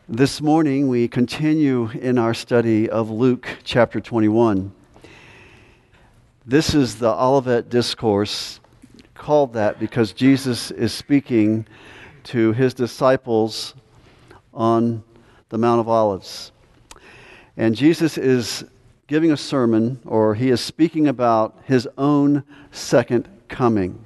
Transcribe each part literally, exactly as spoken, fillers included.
This morning we continue in our study of Luke chapter twenty-one. This is the Olivet Discourse, called that because Jesus is speaking to his disciples on the Mount of Olives. And Jesus is giving a sermon, or he is speaking about his own second coming.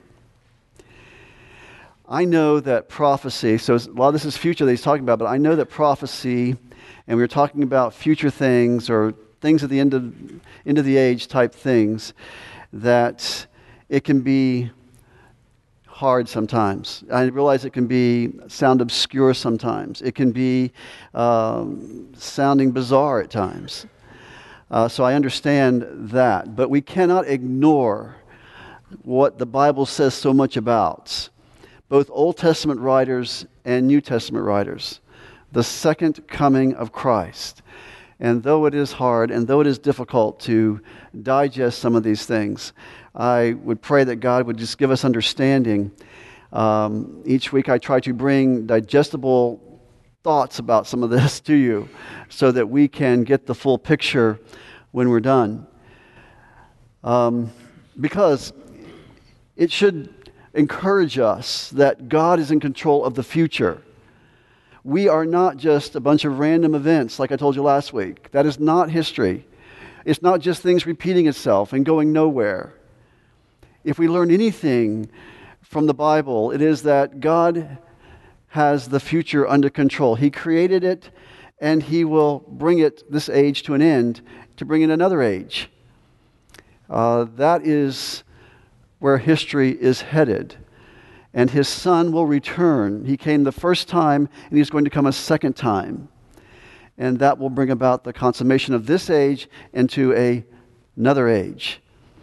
I know that prophecy, so a lot of this is future that he's talking about, but I know that prophecy, and we were talking about future things or things at the end of, end of the age type things, that it can be hard sometimes. I realize it can be sound obscure sometimes. It can be um, sounding bizarre at times. Uh, so I understand that. But we cannot ignore what the Bible says so much about. Both Old Testament writers and New Testament writers, the second coming of Christ. And though it is hard, and though it is difficult to digest some of these things, I would pray that God would just give us understanding. Um, each week I try to bring digestible thoughts about some of this to you so that we can get the full picture when we're done. Um, because it should encourage us that God is in control of the future. We are not just a bunch of random events like I told you last week. That is not history. It's not just things repeating itself and going nowhere. If we learn anything from the Bible, it is that God has the future under control. He created it, and He will bring it, this age, to an end, to bring in another age. Uh, that is where history is headed. And His Son will return. He came the first time, and He's going to come a second time. And that will bring about the consummation of this age into a, another age.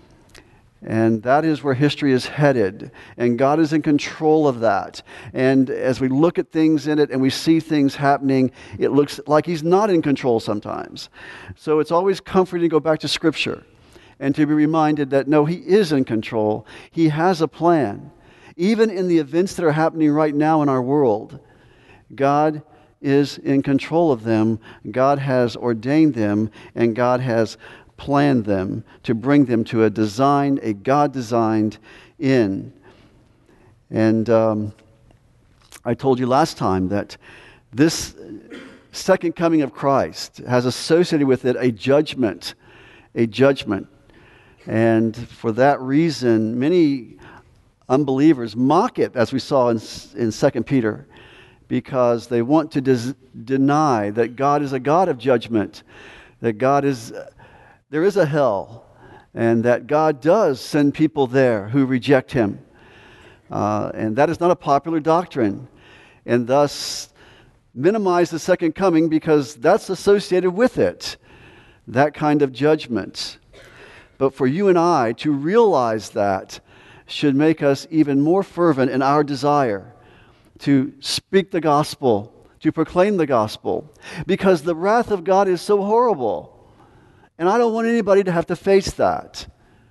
And that is where history is headed. And God is in control of that. And as we look at things in it and we see things happening, it looks like He's not in control sometimes. So it's always comforting to go back to Scripture and to be reminded that, no, He is in control. He has a plan. Even in the events that are happening right now in our world, God is in control of them. God has ordained them, and God has planned them to bring them to a designed, a God-designed end. And um, I told you last time that this second coming of Christ has associated with it a judgment, a judgment. And for that reason, many unbelievers mock it, as we saw in, in Second Peter, because they want to des- deny that God is a God of judgment, that God is, there is a hell, and that God does send people there who reject Him. Uh, and that is not a popular doctrine, and thus minimize the second coming because that's associated with it, that kind of judgment. But for you and I to realize that should make us even more fervent in our desire to speak the gospel, to proclaim the gospel, because the wrath of God is so horrible. And I don't want anybody to have to face that.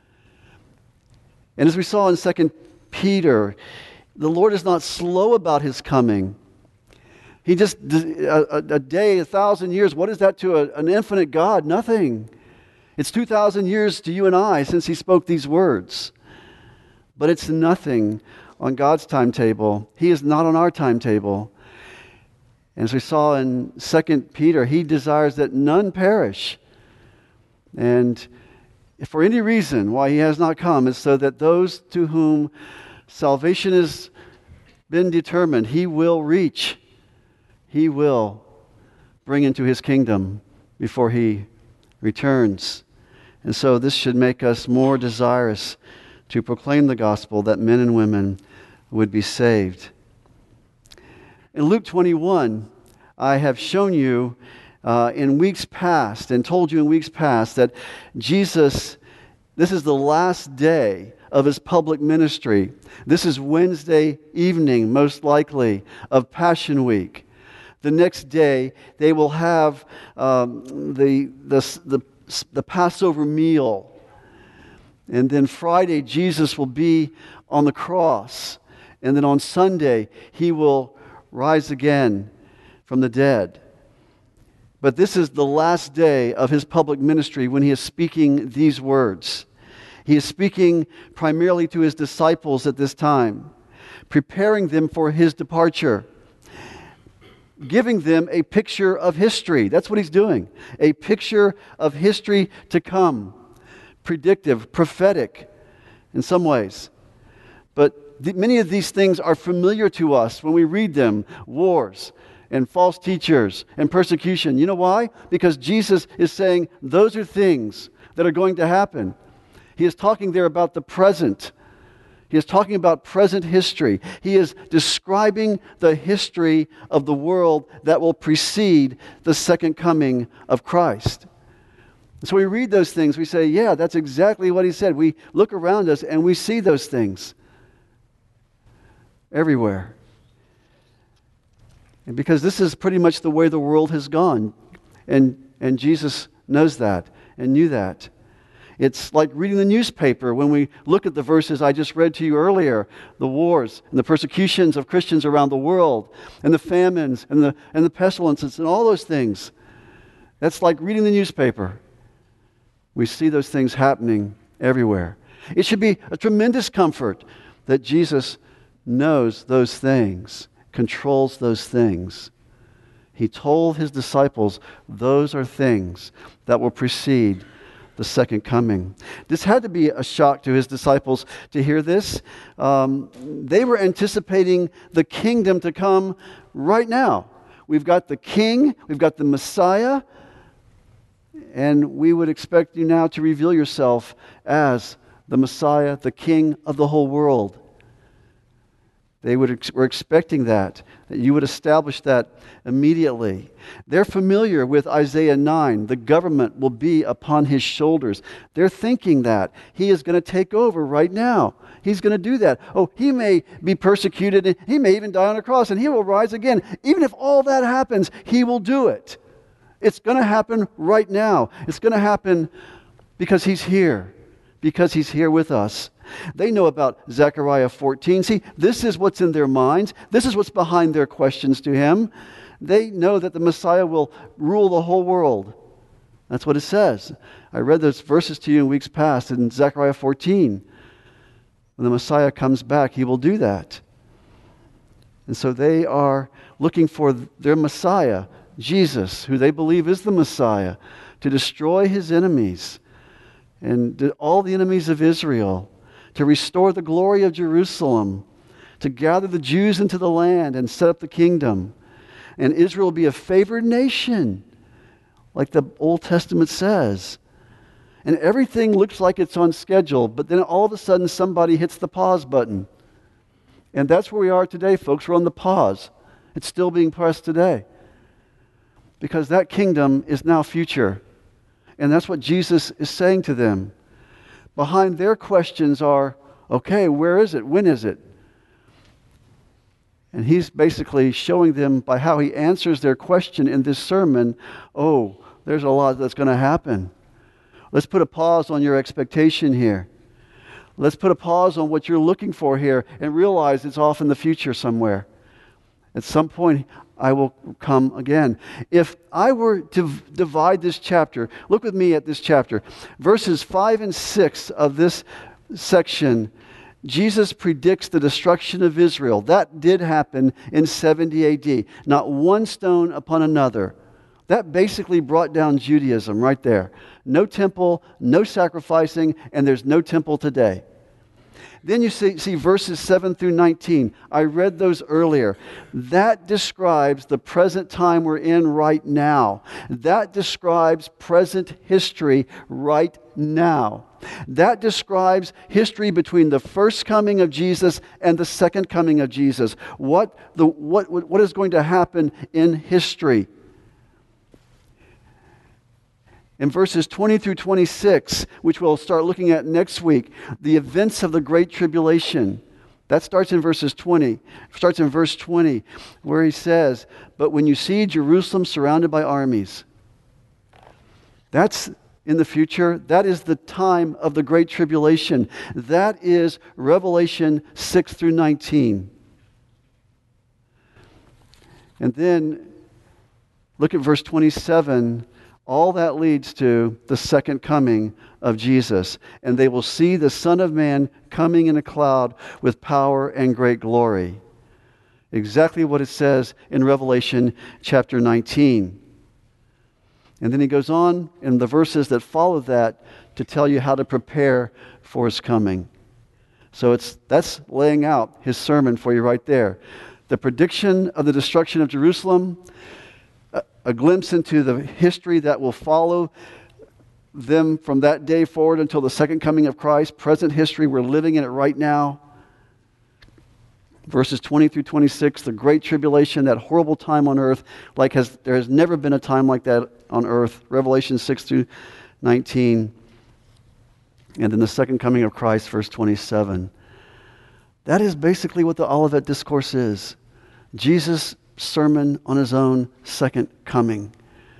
And as we saw in Second Peter, the Lord is not slow about His coming. He just, a, a, a day, a thousand years, what is that to a, an infinite God? Nothing. It's two thousand years to you and I since He spoke these words. But it's nothing on God's timetable. He is not on our timetable. And as we saw in Second Peter, He desires that none perish. And if for any reason why He has not come is so that those to whom salvation has been determined, He will reach. He will bring into His kingdom before He returns. And so this should make us more desirous to proclaim the gospel, that men and women would be saved. In Luke twenty-one, I have shown you uh, in weeks past and told you in weeks past that Jesus, this is the last day of His public ministry. This is Wednesday evening, most likely, of Passion Week. The next day, they will have um, the, the, the, the Passover meal. And then Friday, Jesus will be on the cross. And then on Sunday, He will rise again from the dead. But this is the last day of his public ministry when he is speaking these words. He is speaking primarily to his disciples at this time, preparing them for his departure, giving them a picture of history. That's what he's doing. A picture of history to come. Predictive, prophetic in some ways. But the, many of these things are familiar to us when we read them. Wars and false teachers and persecution. You know why? Because Jesus is saying those are things that are going to happen. He is talking there about the present. He is talking about present history. He is describing the history of the world that will precede the second coming of Christ. So we read those things, we say, yeah, that's exactly what he said. We look around us and we see those things everywhere. And because this is pretty much the way the world has gone. And, and Jesus knows that and knew that. It's like reading the newspaper when we look at the verses I just read to you earlier, the wars and the persecutions of Christians around the world, and the famines and the, and the pestilences and all those things. That's like reading the newspaper. We see those things happening everywhere. It should be a tremendous comfort that Jesus knows those things, controls those things. He told his disciples those are things that will precede the second coming. This had to be a shock to his disciples to hear this. Um, they were anticipating the kingdom to come right now. We've got the king, we've got the Messiah, and we would expect you now to reveal yourself as the Messiah, the king of the whole world. They would ex- were expecting that, that you would establish that immediately. They're familiar with Isaiah nine. The government will be upon his shoulders. They're thinking that he is going to take over right now. He's going to do that. Oh, he may be persecuted, and he may even die on a cross, and he will rise again. Even if all that happens, he will do it. It's going to happen right now. It's going to happen because he's here, because he's here with us. They know about Zechariah fourteen. See, this is what's in their minds. This is what's behind their questions to him. They know that the Messiah will rule the whole world. That's what it says. I read those verses to you in weeks past in Zechariah fourteen. When the Messiah comes back, he will do that. And so they are looking for their Messiah, Jesus, who they believe is the Messiah, to destroy his enemies and all the enemies of Israel, to restore the glory of Jerusalem, to gather the Jews into the land and set up the kingdom. And Israel will be a favored nation, like the Old Testament says. And everything looks like it's on schedule, but then all of a sudden somebody hits the pause button. And that's where we are today, folks. We're on the pause. It's still being pressed today. Because that kingdom is now future. And that's what Jesus is saying to them. Behind their questions are, okay, where is it? When is it? And he's basically showing them by how he answers their question in this sermon, oh, there's a lot that's going to happen. Let's put a pause on your expectation here. Let's put a pause on what you're looking for here and realize it's off in the future somewhere. At some point, I will come again. If I were to v- divide this chapter, look with me at this chapter. Verses five and six of this section, Jesus predicts the destruction of Israel. That did happen in seventy A D. Not one stone upon another. That basically brought down Judaism right there. No temple, no sacrificing, and there's no temple today. Then you see, see verses seven through nineteen. I read those earlier. That describes the present time we're in right now. That describes present history right now. That describes history between the first coming of Jesus and the second coming of Jesus. What, the, what, what is going to happen in history? In verses twenty through twenty-six, which we'll start looking at next week, the events of the Great Tribulation. That starts in verses twenty. Starts in verse twenty, where he says, "But when you see Jerusalem surrounded by armies," that's in the future. That is the time of the Great Tribulation. That is Revelation six through nineteen. And then Look at verse twenty-seven. All that leads to the second coming of Jesus. And they will see the Son of Man coming in a cloud with power and great glory. Exactly what it says in Revelation chapter nineteen. And then he goes on in the verses that follow that to tell you how to prepare for his coming. So it's that's laying out his sermon for you right there. The prediction of the destruction of Jerusalem, a, a glimpse into the history that will follow them from that day forward until the second coming of Christ. Present history, we're living in it right now. Verses twenty through twenty-six, the great tribulation, that horrible time on earth, like has there has never been a time like that on earth. Revelation six through nineteen. And then the second coming of Christ, verse twenty-seven. That is basically what the Olivet Discourse is. Jesus' sermon on his own second coming.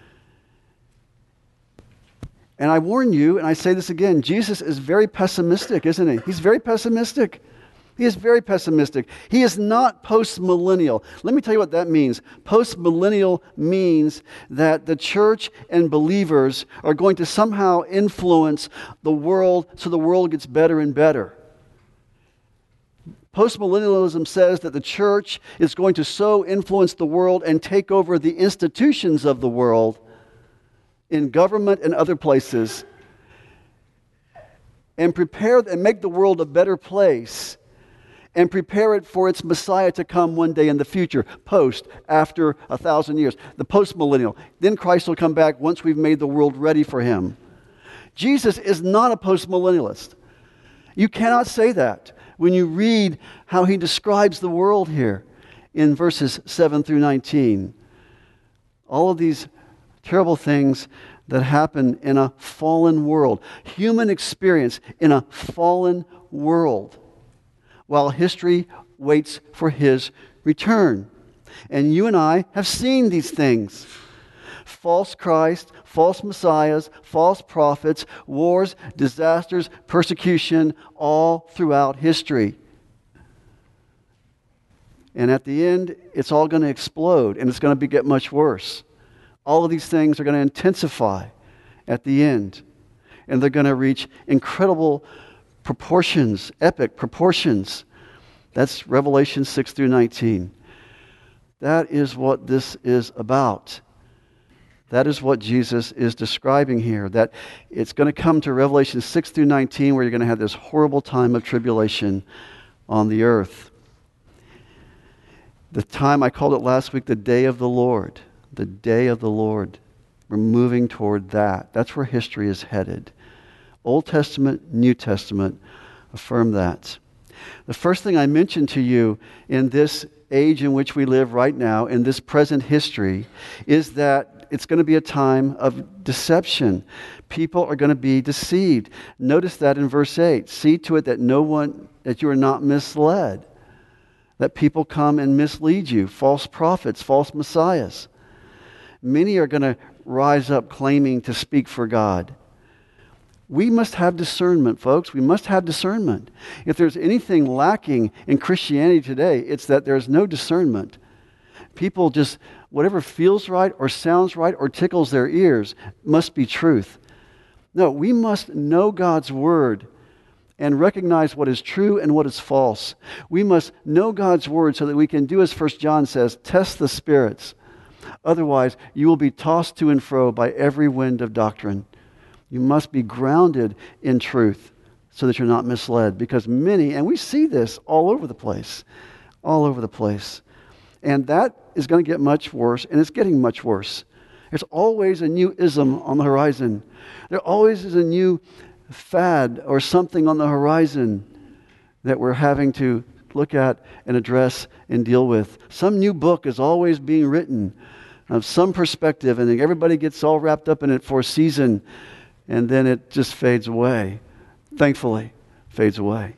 And I warn you, and I say this again, Jesus is very pessimistic, isn't he? He's very pessimistic. He is very pessimistic. He is not post-millennial. Let me tell you what that means. Post-millennial means that the church and believers are going to somehow influence the world so the world gets better and better. Postmillennialism says that the church is going to so influence the world and take over the institutions of the world in government and other places and prepare and make the world a better place and prepare it for its Messiah to come one day in the future, post, after a thousand years, the post-millennial. Then Christ will come back once we've made the world ready for him. Jesus is not a post-millennialist. You cannot say that when you read how he describes the world here in verses seven through nineteen. All of these terrible things that happen in a fallen world. Human experience in a fallen world. While history waits for his return. And you and I have seen these things. False Christ, false messiahs, false prophets, wars, disasters, persecution, all throughout history. And at the end, it's all going to explode, and it's going to be, get much worse. All of these things are going to intensify at the end. And they're going to reach incredible proportions, epic proportions. That's Revelation six through nineteen. That is what this is about. That is what Jesus is describing here. That it's going to come to Revelation six through nineteen where you're going to have this horrible time of tribulation on the earth. The time, I called it last week, the day of the Lord. The day of the Lord. We're moving toward that. That's where history is headed. Old Testament, New Testament affirm that. The first thing I mentioned to you in this age in which we live right now, in this present history, is that it's going to be a time of deception. People are going to be deceived. Notice that in verse eight. See to it that no one, that you are not misled. That people come and mislead you. False prophets, false messiahs. Many are going to rise up claiming to speak for God. We must have discernment, folks. We must have discernment. If there's anything lacking in Christianity today, it's that there's no discernment. People just, whatever feels right or sounds right or tickles their ears must be truth. No, we must know God's word and recognize what is true and what is false. We must know God's word so that we can do as First John says, test the spirits. Otherwise, you will be tossed to and fro by every wind of doctrine. You must be grounded in truth so that you're not misled. Because many, and we see this all over the place, all over the place. And that is going to get much worse, and it's getting much worse. There's always a new ism on the horizon. There always is a new fad or something on the horizon that we're having to look at and address and deal with. Some new book is always being written of some perspective, and everybody gets all wrapped up in it for a season, and then it just fades away. Thankfully, fades away.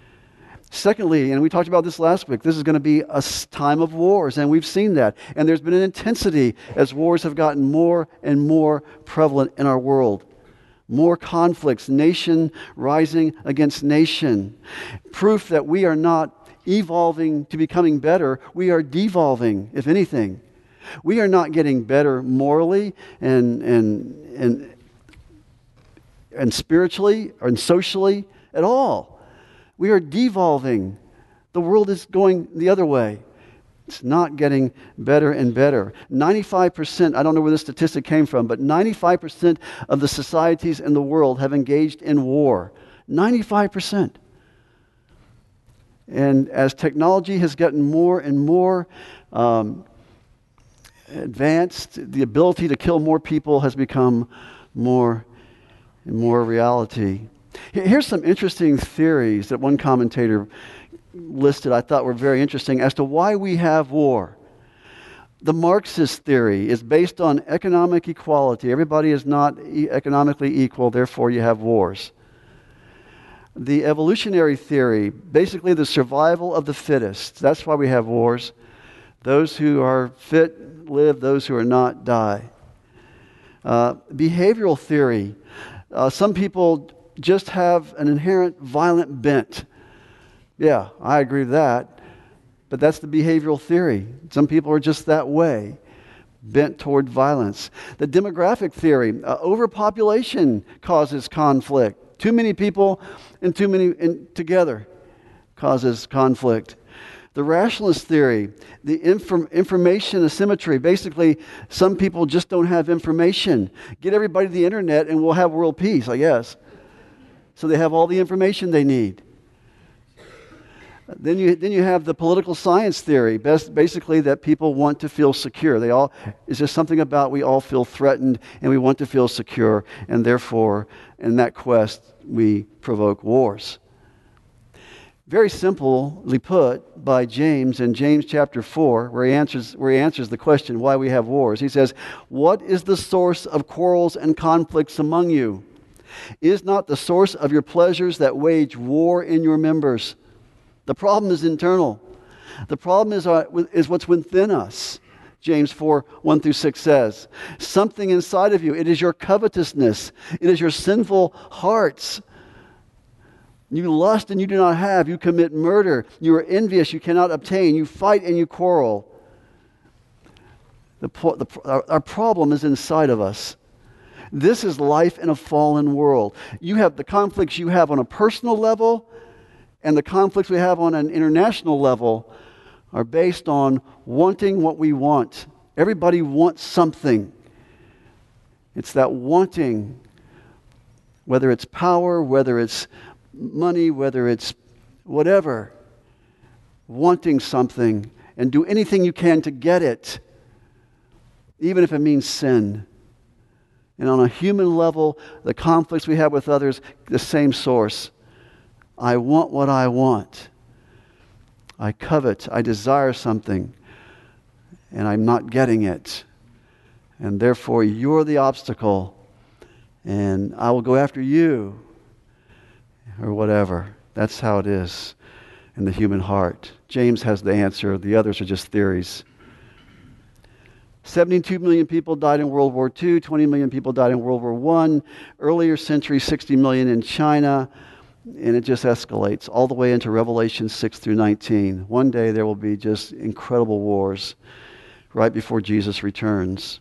Secondly, and we talked about this last week, this is going to be a time of wars, and we've seen that. And there's been an intensity as wars have gotten more and more prevalent in our world. More conflicts, nation rising against nation. Proof that we are not evolving to becoming better, we are devolving, if anything. We are not getting better morally and and and and spiritually and socially at all. We are devolving. The world is going the other way. It's not getting better and better. ninety-five percent, I don't know where this statistic came from, but ninety-five percent of the societies in the world have engaged in war. ninety-five percent. And as technology has gotten more and more um, advanced, the ability to kill more people has become more and more reality. Here's some interesting theories that one commentator listed I thought were very interesting as to why we have war. The Marxist theory is based on economic equality. Everybody is not e- economically equal, therefore you have wars. The evolutionary theory, basically the survival of the fittest. That's why we have wars. Those who are fit live, those who are not die. Uh, behavioral theory. Uh, some people just have an inherent violent bent. Yeah, I agree with that. But that's the behavioral theory. Some people are just that way, bent toward violence. The demographic theory, uh, overpopulation causes conflict. Too many people and too many in, together causes conflict. The rationalist theory, the inform, information asymmetry. Basically, some people just don't have information. Get everybody to the internet and we'll have world peace, I guess. So they have all the information they need. Then you then you have the political science theory, best, basically that people want to feel secure. They all is just something about we all feel threatened and we want to feel secure, and therefore, in that quest, we provoke wars. Very simply put by James in James chapter four, where he answers where he answers the question why we have wars. He says, "What is the source of quarrels and conflicts among you? Is not the source of your pleasures that wage war in your members?" The problem is internal. The problem is, our, is what's within us. James four, one through six says, something inside of you. It is your covetousness. It is your sinful hearts. You lust and you do not have. You commit murder. You are envious. You cannot obtain. You fight and you quarrel. The, the, our, our problem is inside of us. This is life in a fallen world. You have the conflicts you have on a personal level, and the conflicts we have on an international level are based on wanting what we want. Everybody wants something. It's that wanting, whether it's power, whether it's money, whether it's whatever, wanting something and do anything you can to get it, even if it means sin. And on a human level, the conflicts we have with others, the same source. I want what I want. I covet, I desire something, and I'm not getting it. And therefore, you're the obstacle, and I will go after you, or whatever. That's how it is in the human heart. James has the answer. The others are just theories. seventy-two million people died in World War Two, twenty million people died in World War One. Earlier century, sixty million in China. And it just escalates all the way into Revelation six through nineteen. One day there will be just incredible wars right before Jesus returns.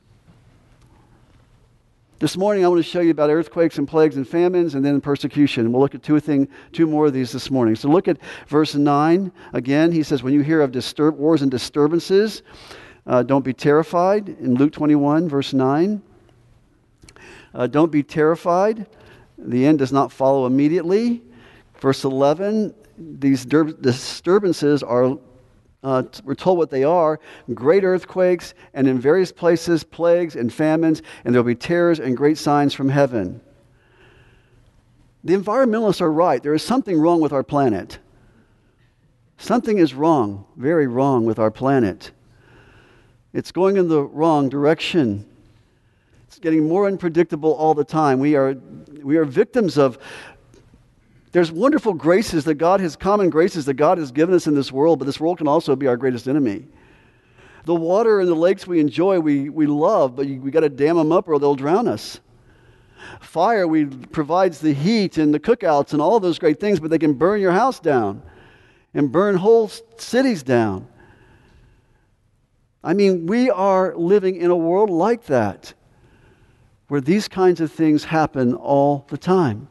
This morning I want to show you about earthquakes and plagues and famines and then persecution. We'll look at two, thing, two more of these this morning. So look at verse nine. Again, he says, when you hear of disturb, wars and disturbances, uh, don't be terrified. In Luke twenty-one, verse nine. Uh, don't be terrified. The end does not follow immediately. Verse eleven, these disturbances are, uh, we're told what they are, great earthquakes, and in various places, plagues and famines, and there will be terrors and great signs from heaven. The environmentalists are right. There is something wrong with our planet. Something is wrong, very wrong with our planet. It's going in the wrong direction. It's getting more unpredictable all the time. We are, we are victims of There's wonderful graces that God has, common graces that God has given us in this world, but this world can also be our greatest enemy. The water and the lakes we enjoy, we, we love, but we got to dam them up or they'll drown us. Fire we, provides the heat and the cookouts and all those great things, but they can burn your house down and burn whole cities down. I mean, we are living in a world like that, where these kinds of things happen all the time.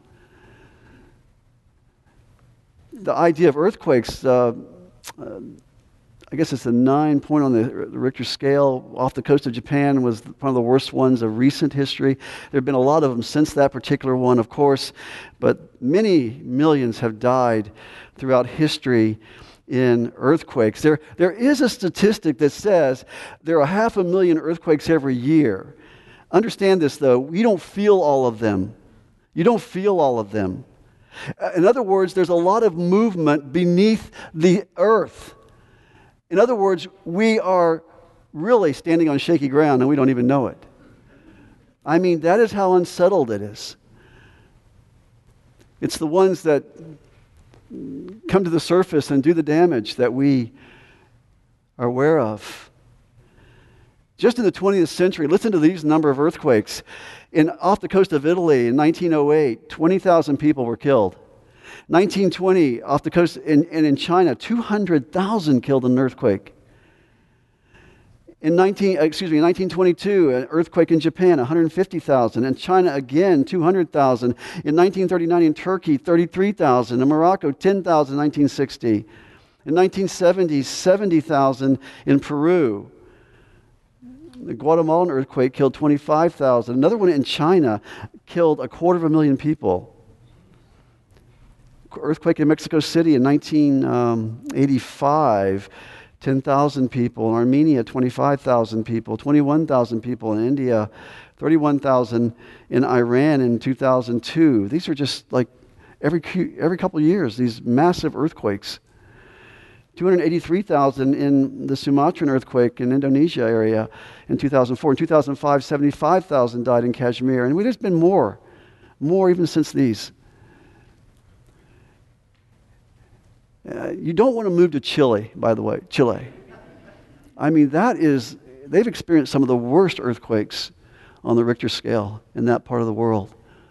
The idea of earthquakes, uh, uh, I guess it's a nine point on the Richter scale off the coast of Japan, was one of the worst ones of recent history. There have been a lot of them since that particular one, of course, but many millions have died throughout history in earthquakes. There, there is a statistic that says there are half a million earthquakes every year. Understand this, though. You don't feel all of them. You don't feel all of them. In other words, there's a lot of movement beneath the earth. In other words, we are really standing on shaky ground and we don't even know it. I mean, that is how unsettled it is. It's the ones that come to the surface and do the damage that we are aware of. Just in the twentieth century, listen to these number of earthquakes. In, off the coast of Italy in nineteen oh eight, twenty thousand people were killed. nineteen twenty, off the coast, in, and in China, two hundred thousand killed in an earthquake. In nineteen, excuse me, nineteen twenty-two, an earthquake in Japan, one hundred fifty thousand. In China, again, two hundred thousand. In nineteen thirty-nine, in Turkey, thirty-three thousand. In Morocco, ten thousand in nineteen sixty. In nineteen seventy, seventy thousand in Peru. The Guatemalan earthquake killed twenty-five thousand. Another one in China killed a quarter of a million people. Earthquake in Mexico City in nineteen eighty-five, ten thousand people. In Armenia, twenty-five thousand people. twenty-one thousand people in India. thirty-one thousand in Iran in two thousand two. These are just like every every couple of years, these massive earthquakes. two hundred eighty-three thousand in the Sumatran earthquake in Indonesia area in two thousand four. In two thousand five, seventy-five thousand died in Kashmir. And there's been more, more even since these. Uh, you don't want to move to Chile, by the way, Chile. I mean, that is, they've experienced some of the worst earthquakes on the Richter scale in that part of the world.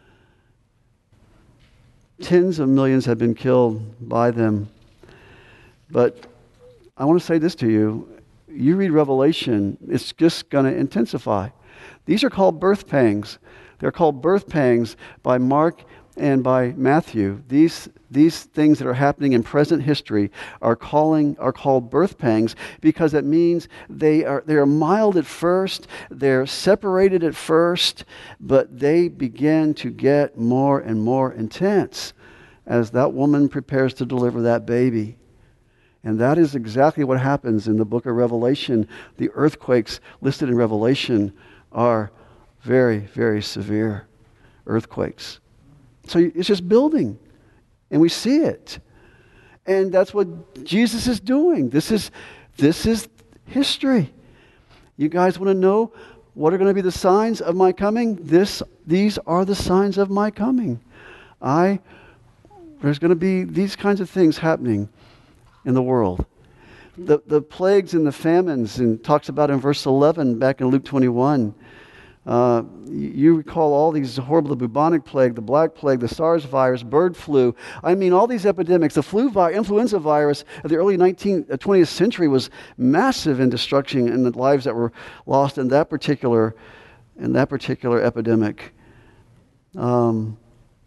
Tens of millions have been killed by them. But I want to say this to you. You read Revelation, it's just going to intensify. These are called birth pangs. They're called birth pangs by Mark and by Matthew. These these things that are happening in present history are calling are called birth pangs because it means they are they are mild at first, they're separated at first, but they begin to get more and more intense as that woman prepares to deliver that baby. And that is exactly what happens in the book of Revelation. The earthquakes listed in Revelation are very, very severe earthquakes. So it's just building, and we see it. And that's what Jesus is doing. This is, this is history. You guys want to know what are going to be the signs of my coming? This, these are the signs of my coming. I, there's going to be these kinds of things happening in the world. The, the plagues and the famines, and talks about in verse eleven back in Luke twenty-one. Uh, you recall all these horrible, the bubonic plague, the black plague, the SARS virus, bird flu. I mean, all these epidemics. The flu vi- influenza virus of the early nineteenth, twentieth century was massive in destruction and the lives that were lost in that particular, in that particular epidemic. Um,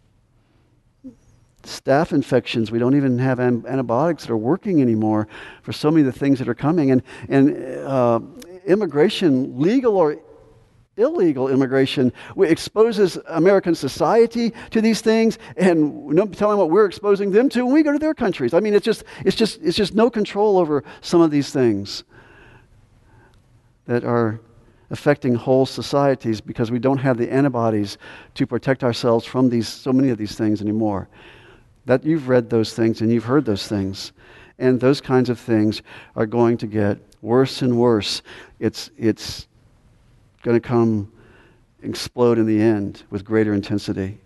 Staph infections. We don't even have an- antibiotics that are working anymore for so many of the things that are coming. And and uh, immigration, legal or illegal immigration, exposes American society to these things, and no telling what we're exposing them to when we go to their countries. I mean, it's just it's just it's just no control over some of these things that are affecting whole societies because we don't have the antibodies to protect ourselves from these so many of these things anymore. That you've read those things and you've heard those things, and those kinds of things are going to get worse and worse. It's it's going to come explode in the end with greater intensity.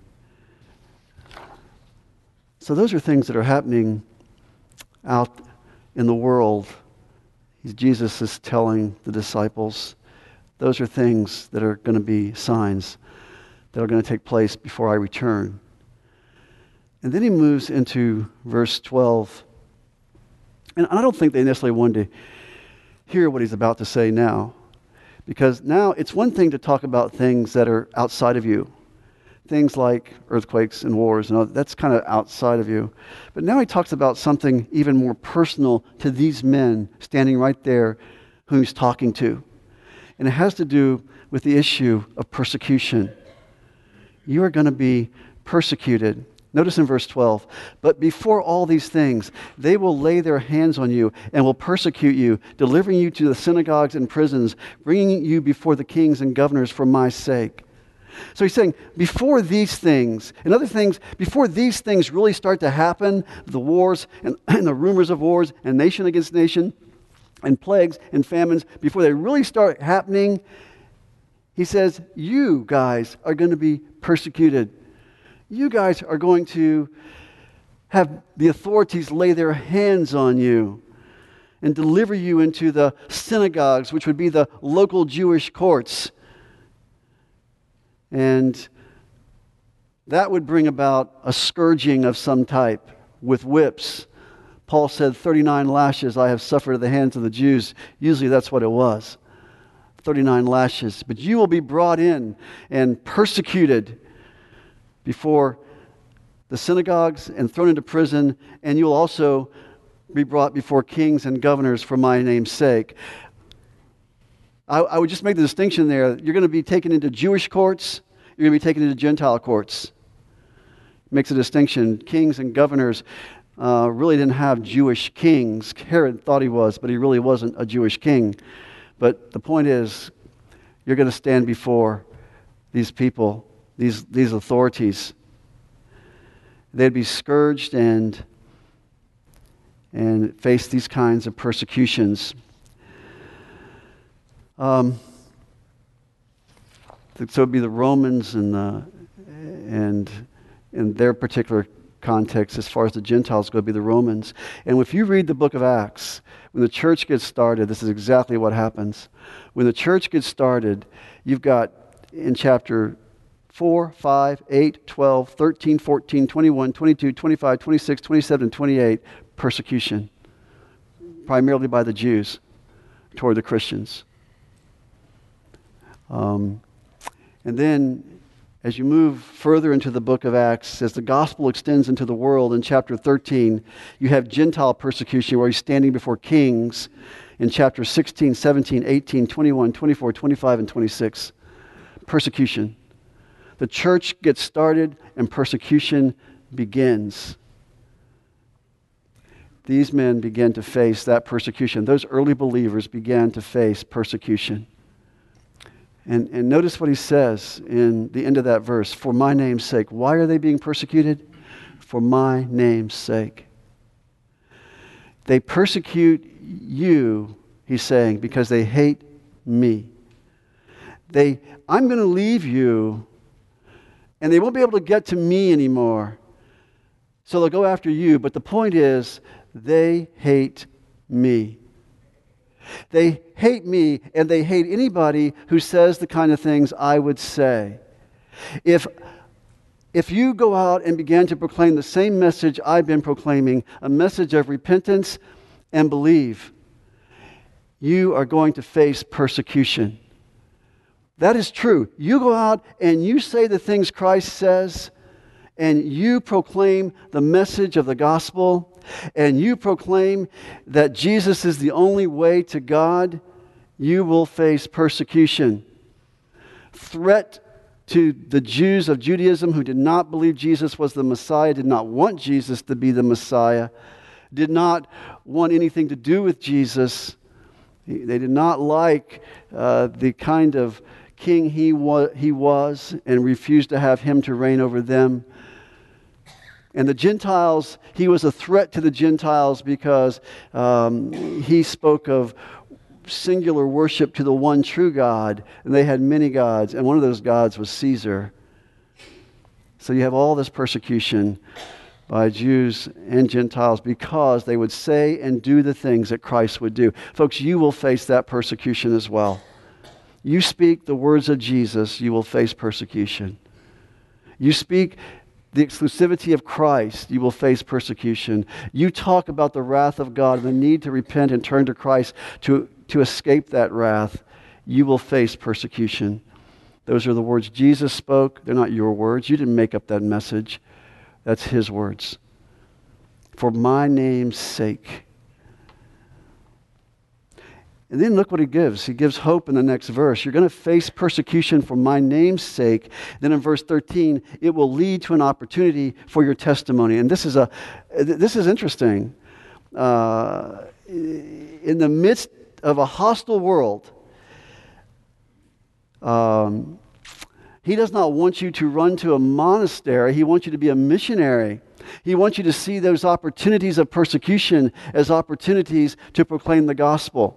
So those are things that are happening out in the world. Jesus is telling the disciples, those are things that are going to be signs that are going to take place before I return. And then he moves into verse twelve. And I don't think they necessarily wanted to hear what he's about to say now. Because now it's one thing to talk about things that are outside of you. Things like earthquakes and wars, and all, that's kind of outside of you. But now he talks about something even more personal to these men standing right there whom he's talking to. And it has to do with the issue of persecution. You are going to be persecuted. Notice in verse twelve, but before all these things, they will lay their hands on you and will persecute you, delivering you to the synagogues and prisons, bringing you before the kings and governors for my sake. So he's saying, before these things, and other things, before these things really start to happen, the wars and, and the rumors of wars and nation against nation and plagues and famines, before they really start happening, he says, you guys are going to be persecuted. You guys are going to have the authorities lay their hands on you and deliver you into the synagogues, which would be the local Jewish courts. And that would bring about a scourging of some type with whips. Paul said, thirty-nine lashes I have suffered at the hands of the Jews. Usually that's what it was. thirty-nine lashes. But you will be brought in and persecuted before the synagogues and thrown into prison, and you will also be brought before kings and governors for my name's sake. I, I would just make the distinction there. You're going to be taken into Jewish courts. You're going to be taken into Gentile courts. Makes a distinction. Kings and governors uh, really didn't have Jewish kings. Herod thought he was, but he really wasn't a Jewish king. But the point is, you're going to stand before these people, these, these authorities. They'd be scourged and, and face these kinds of persecutions. Um, so it'd be the Romans and the, and in their particular context, as far as the Gentiles go, it'd be the Romans. And if you read the book of Acts, when the church gets started, this is exactly what happens. When the church gets started, you've got in chapter four, five, eight, twelve, thirteen, fourteen, twenty-one, twenty-two, twenty-five, twenty-six, twenty-seven, and twenty-eight, persecution, primarily by the Jews toward the Christians. Um, and then, as you move further into the book of Acts, as the gospel extends into the world, in chapter thirteen, you have Gentile persecution where he's standing before kings in chapter sixteen, seventeen, eighteen, twenty-one, twenty-four, twenty-five, and twenty-six. Persecution. The church gets started and persecution begins. These men began to face that persecution. Those early believers began to face persecution. And, and notice what he says in the end of that verse. For my name's sake. Why are they being persecuted? For my name's sake. They persecute you, he's saying, because they hate me. They, I'm going to leave you, and they won't be able to get to me anymore. So they'll go after you. But the point is, they hate me. They hate me, and they hate anybody who says the kind of things I would say. If, if you go out and begin to proclaim the same message I've been proclaiming, a message of repentance and believe, you are going to face persecution. That is true. You go out and you say the things Christ says, and you proclaim the message of the gospel, and you proclaim that Jesus is the only way to God, you will face persecution. Threat to the Jews of Judaism who did not believe Jesus was the Messiah, did not want Jesus to be the Messiah, did not want anything to do with Jesus. They did not like uh, the kind of king he, wa- he was and refused to have him to reign over them. And the Gentiles, he was a threat to the Gentiles because um, he spoke of singular worship to the one true God, and they had many gods, and one of those gods was Caesar. So you have all this persecution by Jews and Gentiles because they would say and do the things that Christ would do. Folks, you will face that persecution as well. You speak the words of Jesus, you will face persecution. You speak the exclusivity of Christ, you will face persecution. You talk about the wrath of God and the need to repent and turn to Christ to, to escape that wrath, you will face persecution. Those are the words Jesus spoke. They're not your words. You didn't make up that message. That's his words. For my name's sake. And then look what he gives. He gives hope in the next verse. You're going to face persecution for my name's sake. Then in verse thirteen, it will lead to an opportunity for your testimony. And this is a, this is interesting. Uh, in the midst of a hostile world, um, he does not want you to run to a monastery. He wants you to be a missionary. He wants you to see those opportunities of persecution as opportunities to proclaim the gospel.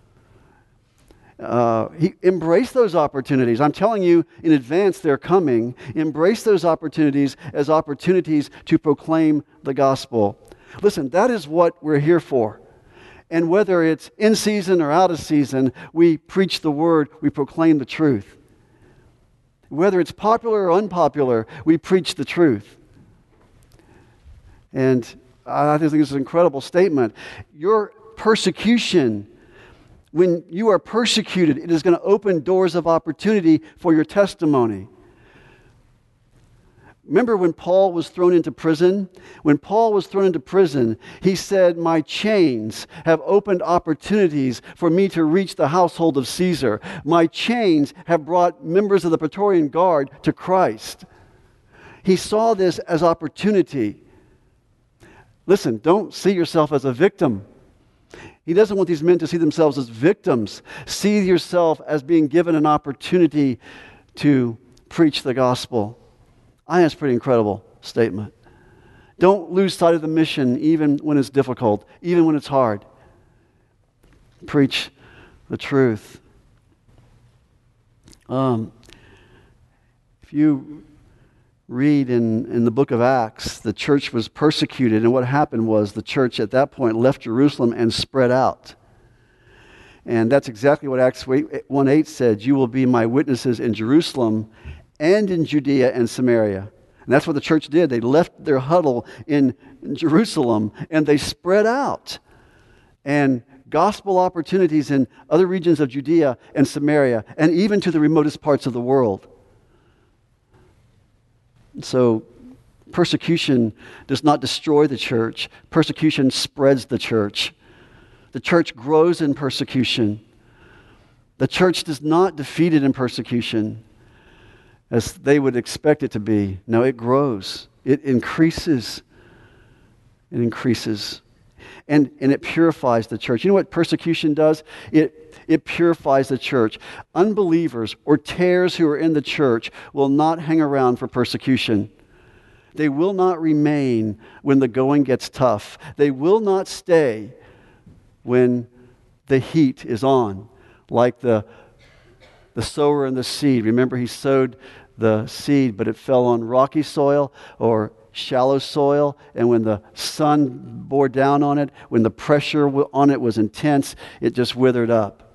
Uh, he, embrace those opportunities. I'm telling you in advance they're coming. Embrace those opportunities as opportunities to proclaim the gospel. Listen, that is what we're here for. And whether it's in season or out of season, we preach the word, we proclaim the truth. Whether it's popular or unpopular, we preach the truth. And I think this is an incredible statement. Your persecution, when you are persecuted, it is going to open doors of opportunity for your testimony. Remember when Paul was thrown into prison? When Paul was thrown into prison, he said, my chains have opened opportunities for me to reach the household of Caesar. My chains have brought members of the Praetorian Guard to Christ. He saw this as opportunity. Listen, don't see yourself as a victim. He doesn't want these men to see themselves as victims. See yourself as being given an opportunity to preach the gospel. I think that's a pretty incredible statement. Don't lose sight of the mission even when it's difficult, even when it's hard. Preach the truth. Um, if you read in, in the book of Acts, the church was persecuted, and what happened was the church at that point left Jerusalem and spread out. And that's exactly what Acts one eight said, you will be my witnesses in Jerusalem and in Judea and Samaria. And that's what the church did. They left their huddle in Jerusalem and they spread out. And gospel opportunities in other regions of Judea and Samaria, and even to the remotest parts of the world. So persecution does not destroy the church. Persecution spreads the church. The church grows in persecution. The church is not defeated in persecution as they would expect it to be. No, it grows. It increases. It increases. And, and it purifies the church. You know what persecution does? It, it purifies the church. Unbelievers or tares who are in the church will not hang around for persecution. They will not remain when the going gets tough. They will not stay when the heat is on, like the The sower and the seed. Remember, he sowed the seed, but it fell on rocky soil or shallow soil. And when the sun bore down on it, when the pressure on it was intense, it just withered up.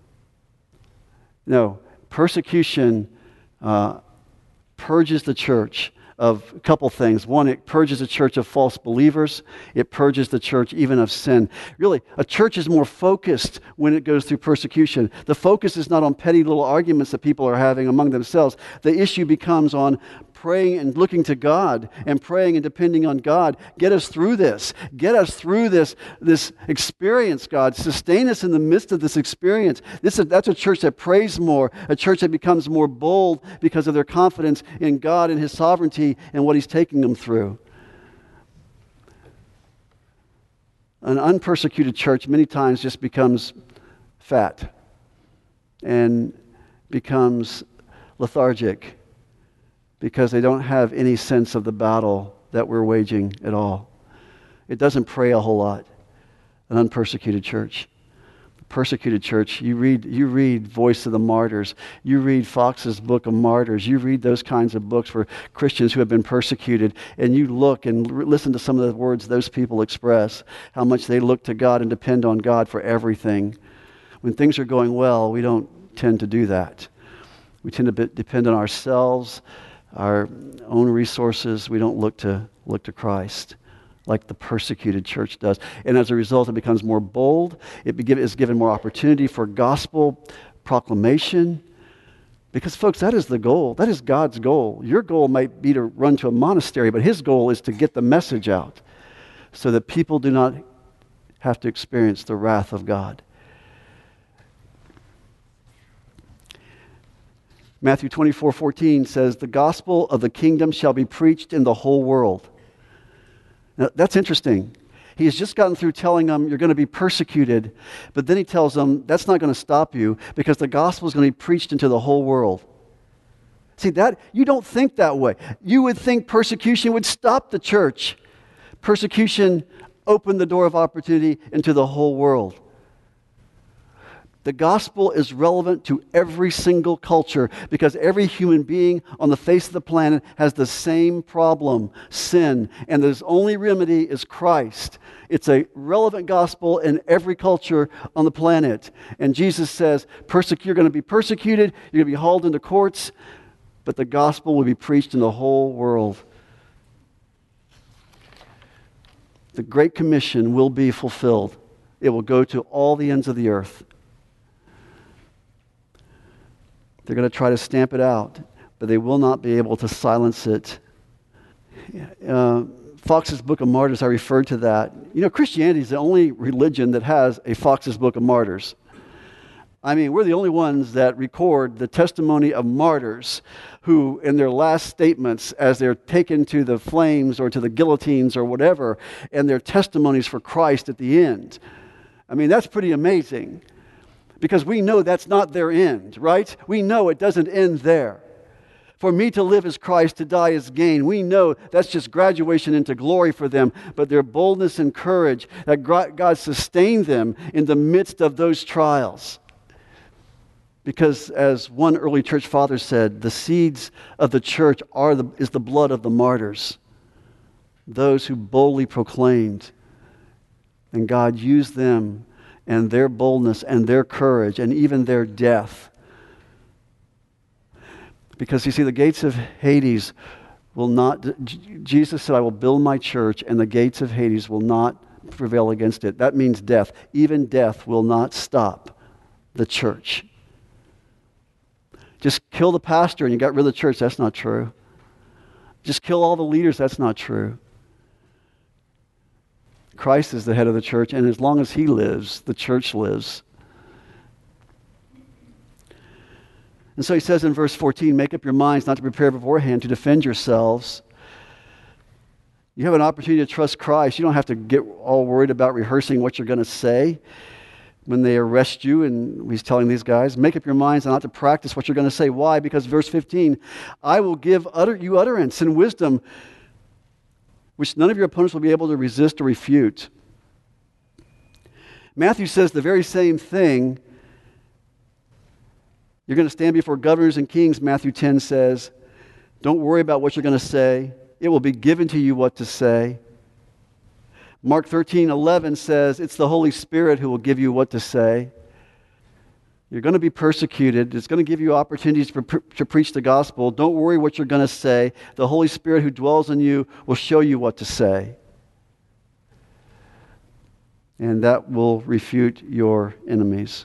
No, persecution uh, purges the church of a couple things. One, it purges the church of false believers. It purges the church even of sin. Really, a church is more focused when it goes through persecution. The focus is not on petty little arguments that people are having among themselves. The issue becomes on praying and looking to God and praying and depending on God. Get us through this. Get us through this, this experience, God. Sustain us in the midst of this experience. This is, that's a church that prays more, a church that becomes more bold because of their confidence in God and His sovereignty and what He's taking them through. An unpersecuted church many times just becomes fat and becomes lethargic, because they don't have any sense of the battle that we're waging at all. It doesn't pray a whole lot, an unpersecuted church. The persecuted church, you read, you read Voice of the Martyrs, you read Fox's Book of Martyrs, you read those kinds of books for Christians who have been persecuted, and you look and r- listen to some of the words those people express, how much they look to God and depend on God for everything. When things are going well, we don't tend to do that. We tend to be, depend on ourselves, our own resources. We don't look to look to Christ. like the persecuted church does. And as a result, it becomes more bold. It is given more opportunity for gospel proclamation. Because, folks, that is the goal. That is God's goal. Your goal might be to run to a monastery, but his goal is to get the message out so that people do not have to experience the wrath of God. Matthew twenty-four fourteen says, the gospel of the kingdom shall be preached in the whole world. Now, that's interesting. He has just gotten through telling them you're going to be persecuted, but then he tells them that's not going to stop you because the gospel is going to be preached into the whole world. See, that you don't think that way. You would think persecution would stop the church. Persecution opened the door of opportunity into the whole world. The gospel is relevant to every single culture because every human being on the face of the planet has the same problem, sin, and the only remedy is Christ. It's a relevant gospel in every culture on the planet. And Jesus says, Perse- you're going to be persecuted, you're going to be hauled into courts, but the gospel will be preached in the whole world. The Great Commission will be fulfilled. It will go to all the ends of the earth. They're going to try to stamp it out, but they will not be able to silence it. Uh, Fox's Book of Martyrs, I referred to that. You know, Christianity is the only religion that has a Fox's Book of Martyrs. I mean, we're the only ones that record the testimony of martyrs who, in their last statements, as they're taken to the flames or to the guillotines or whatever, and their testimonies for Christ at the end. I mean, that's pretty amazing. Because we know that's not their end, right? We know it doesn't end there. For me to live is Christ, to die is gain. We know that's just graduation into glory for them, but their boldness and courage, that God sustained them in the midst of those trials. Because as one early church father said, the seeds of the church are the, is the blood of the martyrs, those who boldly proclaimed, and God used them and their boldness and their courage and even their death. Because you see, the gates of Hades will not, Jesus said, I will build my church and the gates of Hades will not prevail against it. That means death. Even death will not stop the church. Just kill the pastor and you got rid of the church. That's not true. Just kill all the leaders. That's not true. Christ is the head of the church, and as long as he lives, the church lives. And so he says in verse fourteen, make up your minds not to prepare beforehand to defend yourselves. You have an opportunity to trust Christ. You don't have to get all worried about rehearsing what you're going to say when they arrest you. And he's telling these guys, make up your minds not to practice what you're going to say. Why? Because verse fifteen, I will give utter, you utterance and wisdom which none of your opponents will be able to resist or refute. Matthew says the very same thing. You're going to stand before governors and kings, Matthew ten says. Don't worry about what you're going to say. It will be given to you what to say. Mark thirteen eleven says it's the Holy Spirit who will give you what to say. You're going to be persecuted. It's going to give you opportunities for, to preach the gospel. Don't worry what you're going to say. The Holy Spirit who dwells in you will show you what to say. And that will refute your enemies.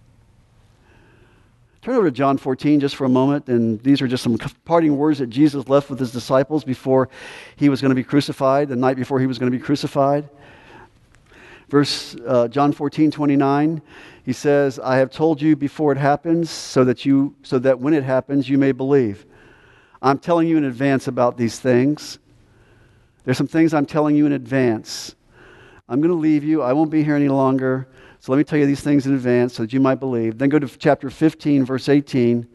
Turn over to John fourteen just for a moment. And these are just some parting words that Jesus left with his disciples before he was going to be crucified, the night before he was going to be crucified. Verse uh, John fourteen twenty-nine, he says, I have told you before it happens so that you, so that when it happens you may believe. I'm telling you in advance about these things. There's some things I'm telling you in advance. I'm going to leave you. I won't be here any longer. So let me tell you these things in advance so that you might believe. Then go to chapter fifteen, verse eighteen.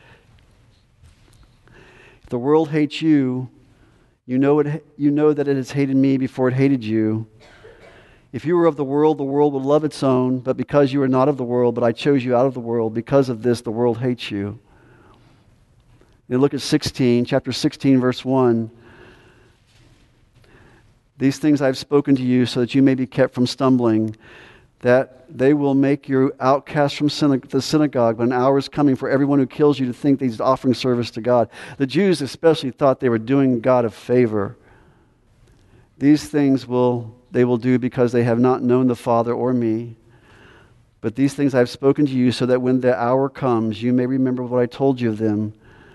If the world hates you, you know it, you know that it has hated me before it hated you. If you were of the world, the world would love its own, but because you are not of the world, but I chose you out of the world, because of this, the world hates you. Then look at sixteen, chapter sixteen, verse one. These things I have spoken to you so that you may be kept from stumbling, that they will make you outcast from syna- the synagogue, but an hour is coming for everyone who kills you to think that he's offering service to God. The Jews especially thought they were doing God a favor. These things will they will do because they have not known the Father or me. But these things I have spoken to you so that when the hour comes, you may remember what I told you of them.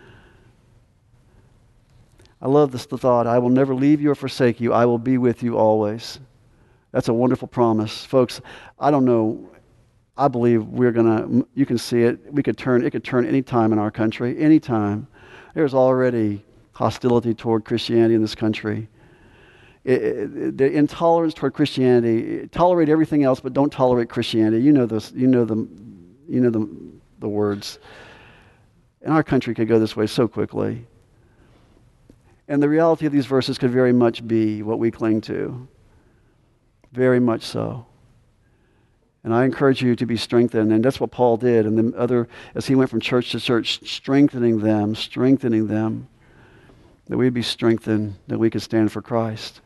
I love this thought. I will never leave you or forsake you. I will be with you always. That's a wonderful promise. Folks, I don't know. I believe we're going to, you can see it. We could turn, it could turn any time in our country, any time. There's already hostility toward Christianity in this country. It, it, the intolerance toward Christianity, tolerate everything else, but don't tolerate Christianity. You know this. You know the, you know the, the words. And our country could go this way so quickly. And the reality of these verses could very much be what we cling to. Very much so. And I encourage you to be strengthened. And that's what Paul did. And then other, as he went from church to church, strengthening them, strengthening them, that we'd be strengthened, that we could stand for Christ.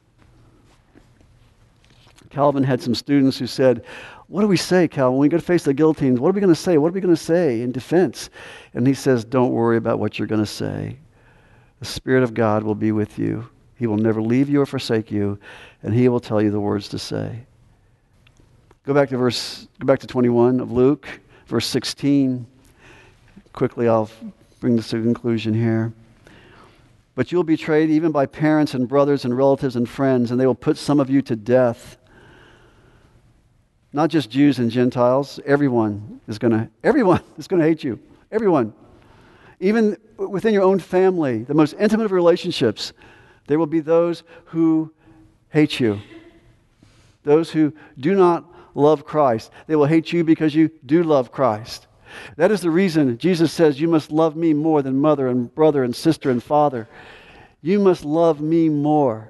Calvin had some students who said, what do we say, Calvin, when we go to face the guillotines? What are we going to say? What are we going to say in defense? And he says, don't worry about what you're going to say. The Spirit of God will be with you. He will never leave you or forsake you, and He will tell you the words to say. Go back to verse, go back to twenty-one of Luke, verse sixteen. Quickly, I'll bring this to a conclusion here. But you'll be betrayed even by parents and brothers and relatives and friends, and they will put some of you to death. Not just Jews and Gentiles. Everyone is going to, everyone is going to hate you. Everyone. Even within your own family, the most intimate of relationships, there will be those who hate you. Those who do not love Christ. They will hate you because you do love Christ. That is the reason Jesus says, you must love me more than mother and brother and sister and father. You must love me more.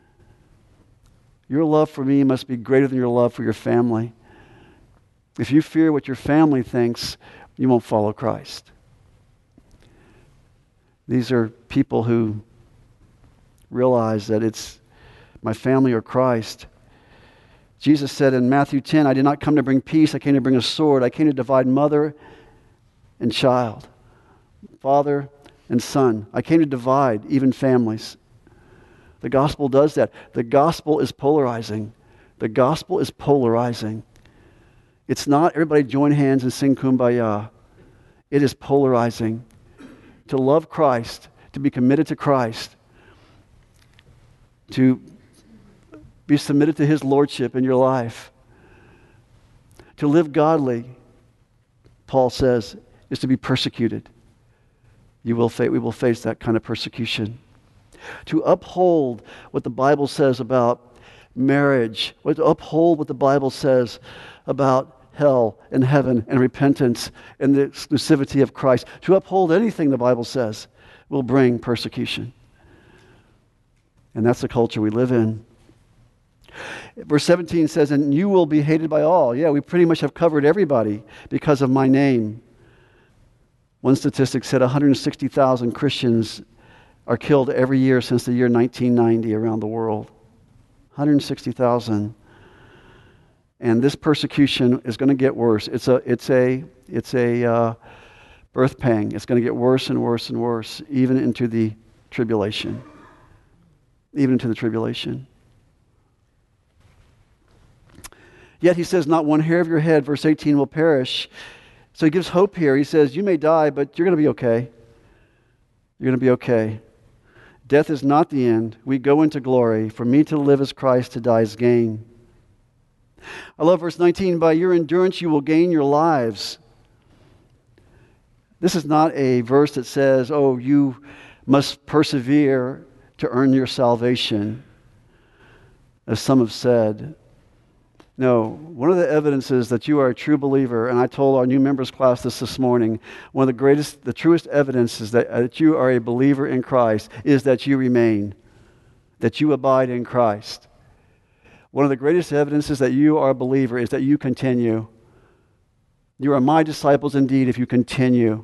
Your love for me must be greater than your love for your family. If you fear what your family thinks, you won't follow Christ. These are people who realize that it's my family or Christ. Jesus said in Matthew ten, I did not come to bring peace, I came to bring a sword. I came to divide mother and child, father and son. I came to divide even families. The gospel does that. The gospel is polarizing. The gospel is polarizing. It's not everybody join hands and sing Kumbaya. It is polarizing. To love Christ, to be committed to Christ, to be submitted to His lordship in your life, to live godly, Paul says, is to be persecuted. You will fa- we will face that kind of persecution. To uphold what the Bible says about marriage, to uphold what the Bible says about hell and heaven and repentance and the exclusivity of Christ, to uphold anything the Bible says will bring persecution. And that's the culture we live in. Verse seventeen says, and you will be hated by all. Yeah, we pretty much have covered everybody because of my name. One statistic said one hundred sixty thousand Christians are killed every year since the year nineteen ninety around the world. one hundred sixty thousand. And this persecution is going to get worse. It's a, it's a, it's a uh, birth pang. It's going to get worse and worse and worse, even into the tribulation. Even into the tribulation. Yet he says, not one hair of your head, verse eighteen, will perish. So he gives hope here. He says, you may die, but you're going to be okay. You're going to be okay. Death is not the end. We go into glory. For me to live is Christ, to die is gain. I love verse nineteen. By your endurance you will gain your lives. This is not a verse that says, oh, you must persevere to earn your salvation, as some have said. No, one of the evidences that you are a true believer, and I told our new members class this this morning, one of the greatest, the truest evidences that, uh, that you are a believer in Christ is that you remain, that you abide in Christ. One of the greatest evidences that you are a believer is that you continue. You are my disciples indeed if you continue.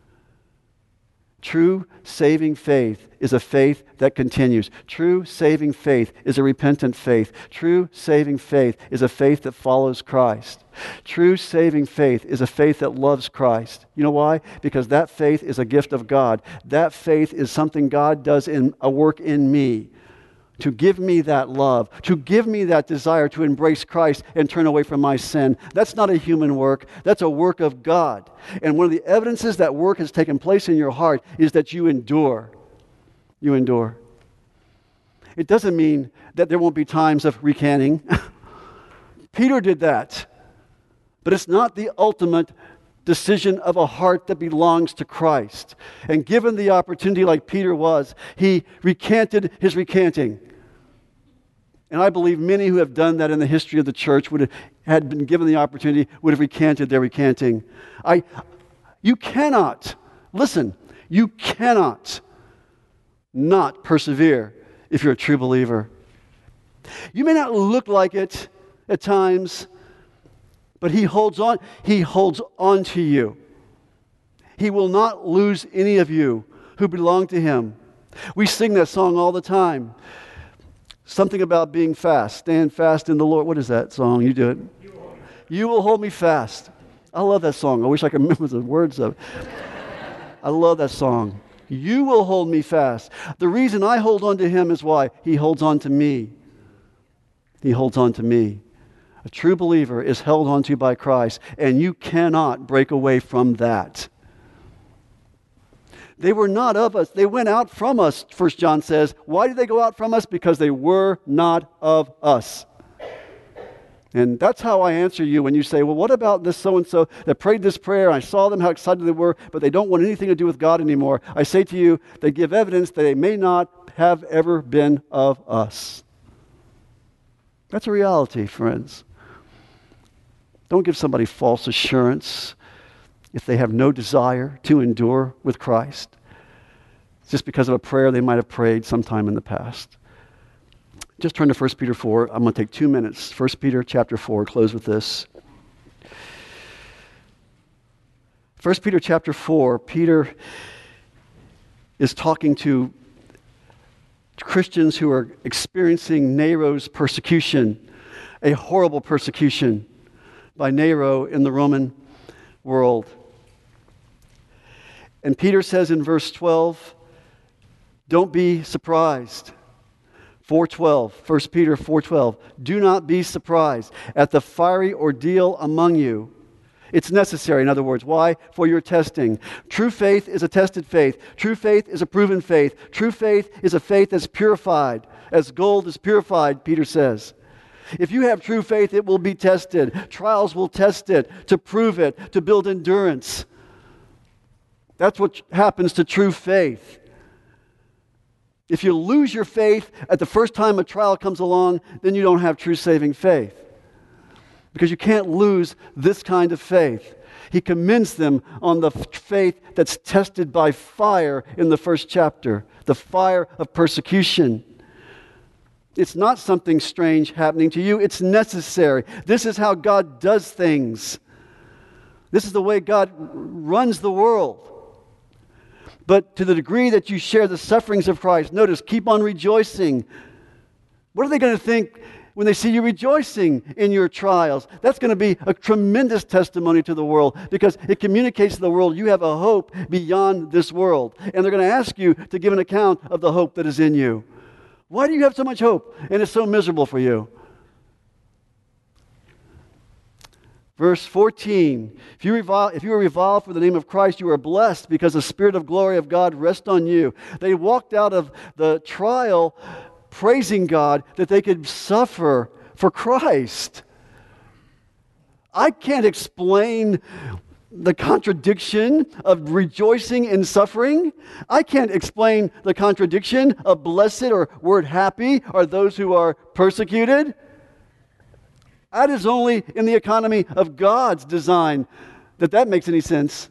True saving faith is a faith that continues. True saving faith is a repentant faith. True saving faith is a faith that follows Christ. True saving faith is a faith that loves Christ. You know why? Because that faith is a gift of God. That faith is something God does in a work in me. to give me that love, to give me that desire to embrace Christ and turn away from my sin. That's not a human work. That's a work of God. And one of the evidences that work has taken place in your heart is that you endure. You endure. It doesn't mean that there won't be times of recanting. Peter did that. But it's not the ultimate decision of a heart that belongs to Christ. And given the opportunity like Peter was, he recanted his recanting. And I believe many who have done that in the history of the church would have had been given the opportunity, would have recanted their recanting. I, you cannot, listen, you cannot not persevere if you're a true believer. You may not look like it at times, but he holds on, he holds on to you. He will not lose any of you who belong to him. We sing that song all the time. Something about being fast. Stand fast in the Lord. What is that song? You do it. You will hold me, you will hold me fast. I love that song. I wish I could remember the words of it. I love that song. You will hold me fast. The reason I hold on to him is why? He holds on to me. He holds on to me. A true believer is held on to by Christ, and you cannot break away from that. They were not of us. They went out from us, First John says. Why did they go out from us? Because they were not of us. And that's how I answer you when you say, well, what about this so-and-so that prayed this prayer? I saw them, how excited they were, but they don't want anything to do with God anymore. I say to you, they give evidence that they may not have ever been of us. That's a reality, friends. Don't give somebody false assurance if they have no desire to endure with Christ, just because of a prayer they might have prayed sometime in the past. Just turn to First Peter four. I'm going to take two minutes. First Peter chapter four, close with this. First Peter chapter four, Peter is talking to Christians who are experiencing Nero's persecution, a horrible persecution by Nero in the Roman world. And Peter says in verse twelve, don't be surprised. four twelve, First Peter four twelve, do not be surprised at the fiery ordeal among you. It's necessary, in other words. Why? For your testing. True faith is a tested faith. True faith is a proven faith. True faith is a faith that's purified, as gold is purified, Peter says. If you have true faith, it will be tested. Trials will test it, to prove it, to build endurance. That's what happens to true faith. If you lose your faith at the first time a trial comes along, then you don't have true saving faith. Because you can't lose this kind of faith. He commends them on the faith that's tested by fire in the first chapter, the fire of persecution. It's not something strange happening to you. It's necessary. This is how God does things. This is the way God runs the world. But to the degree that you share the sufferings of Christ, notice, keep on rejoicing. What are they going to think when they see you rejoicing in your trials? That's going to be a tremendous testimony to the world, because it communicates to the world you have a hope beyond this world. And they're going to ask you to give an account of the hope that is in you. Why do you have so much hope and it's so miserable for you? Verse fourteen, if you, revile, if you are reviled for the name of Christ, you are blessed, because the Spirit of glory of God rests on you. They walked out of the trial praising God that they could suffer for Christ. I can't explain the contradiction of rejoicing in suffering. I can't explain the contradiction of blessed or word happy are those who are persecuted. That is only in the economy of God's design that that makes any sense.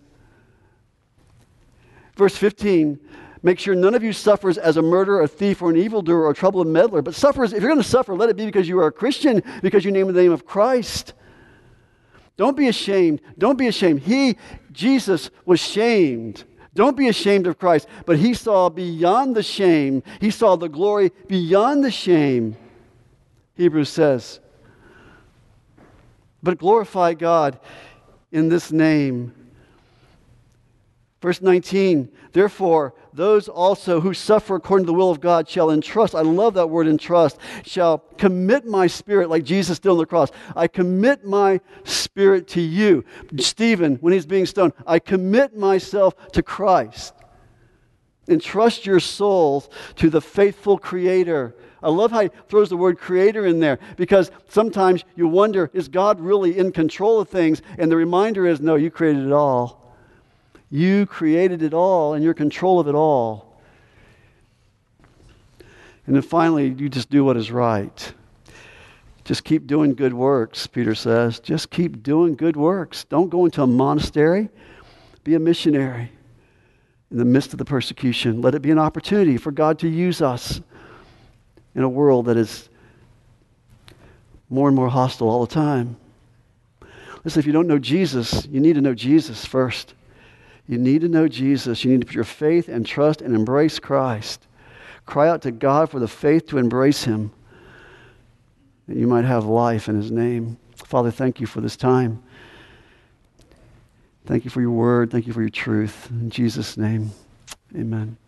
Verse fifteen, make sure none of you suffers as a murderer, a thief, or an evildoer, or a troubled meddler, but suffers, if you're going to suffer, let it be because you are a Christian, because you name the name of Christ. Don't be ashamed. Don't be ashamed. He, Jesus, was shamed. Don't be ashamed of Christ. But he saw beyond the shame. He saw the glory beyond the shame, Hebrews says. But glorify God in this name. Verse nineteen, therefore, those also who suffer according to the will of God shall entrust, I love that word entrust, shall commit my spirit like Jesus did on the cross. I commit my spirit to you. Stephen, when he's being stoned, I commit myself to Christ. Entrust your souls to the faithful Creator. I love how he throws the word creator in there, because sometimes you wonder, is God really in control of things? And the reminder is, no, you created it all. You created it all, and you're in control of it all. And then finally, you just do what is right. Just keep doing good works, Peter says. Just keep doing good works. Don't go into a monastery. Be a missionary in the midst of the persecution. Let it be an opportunity for God to use us in a world that is more and more hostile all the time. Listen, if you don't know Jesus, you need to know Jesus first. You need to know Jesus. You need to put your faith and trust and embrace Christ. Cry out to God for the faith to embrace Him, that you might have life in His name. Father, thank you for this time. Thank you for your word. Thank you for your truth. In Jesus' name, amen.